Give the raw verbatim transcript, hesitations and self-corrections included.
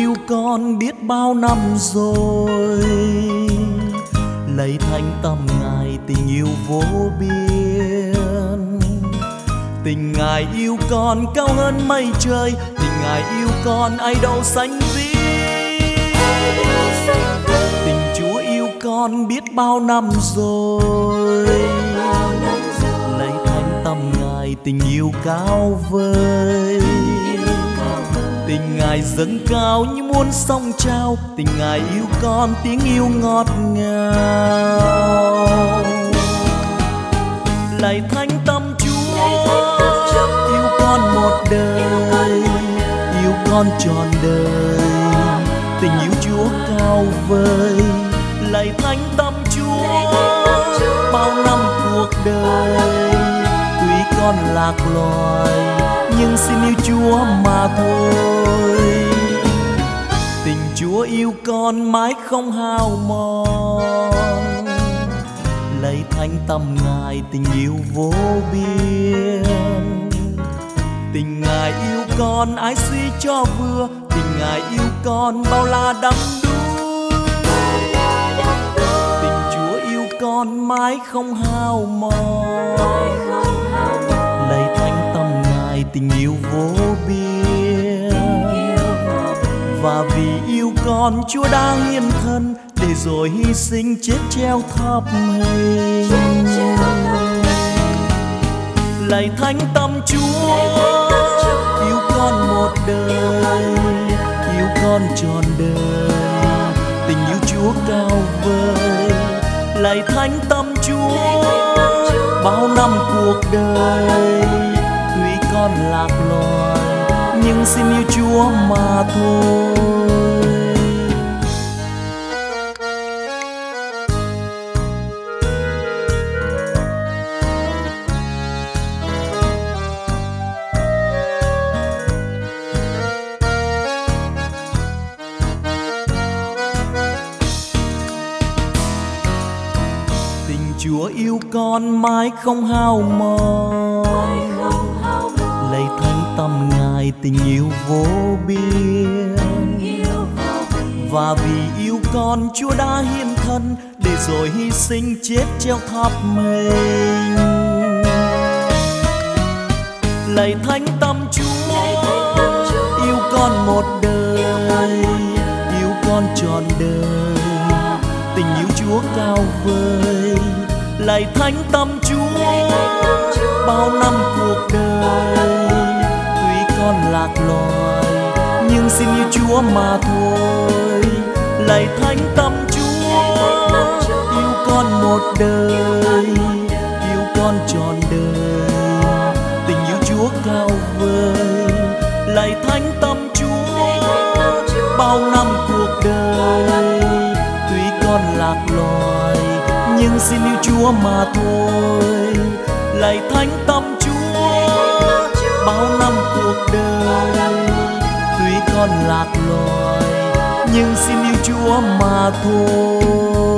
yêu con biết bao năm rồi, lấy thánh tâm Ngài tình yêu vô biên. Tình Ngài yêu con cao hơn mây trời, tình Ngài yêu con ai đâu sánh ví. Tình Chúa yêu con biết bao năm rồi, lấy thánh tâm Ngài tình yêu cao vời. Tình Ngài dâng cao như muôn sông trao, tình Ngài yêu con tiếng yêu ngọt ngào. Lạy thánh tâm Chúa, yêu con một đời, yêu con trọn đời, tình yêu Chúa cao vời. Lạy thánh tâm Chúa, bao năm cuộc đời tuy con lạc loài nhưng xin yêu Chúa mà thôi. Tình Chúa yêu con mãi không hao mòn, lấy thánh tâm Ngài tình yêu vô biên. Tình Ngài yêu con ai suy cho vừa, tình Ngài yêu con bao la đắm đuối. Tình Chúa yêu con mãi không hao mòn, lấy thánh tâm Ngài tình yêu vô biên. Và vì yêu con Chúa đã hiến thân, để rồi hy sinh chết treo tháp hình. Lạy thánh tâm Chúa, yêu con một đời, yêu con trọn đời, tình yêu Chúa cao vời. Lạy thánh tâm Chúa, bao năm cuộc đời tuy con lạc loài nhưng xin yêu Chúa mà thôi. Tình Chúa yêu con mãi không hao mòn, lấy thánh tâm Ngài tình yêu vô biên. Và vì yêu con Chúa đã hiến thân, để rồi hy sinh chết treo tháp mình. Lạy thánh tâm Chúa, yêu con một đời, yêu con trọn đời, tình yêu Chúa cao vời. Lạy thánh tâm Chúa, bao năm cuộc đời tuy con lạc loài nhưng xin yêu Chúa mà thôi. Lạy thánh tâm Chúa, yêu con một đời, yêu con trọn đời, tình yêu Chúa cao vời. Lạy thánh tâm Chúa, bao năm cuộc đời tuy con lạc loài nhưng xin yêu Chúa mà thôi. Lạy thánh tâm Chúa, bao năm cuộc đời tuy con lạc loài nhưng xin yêu Chúa mà thôi.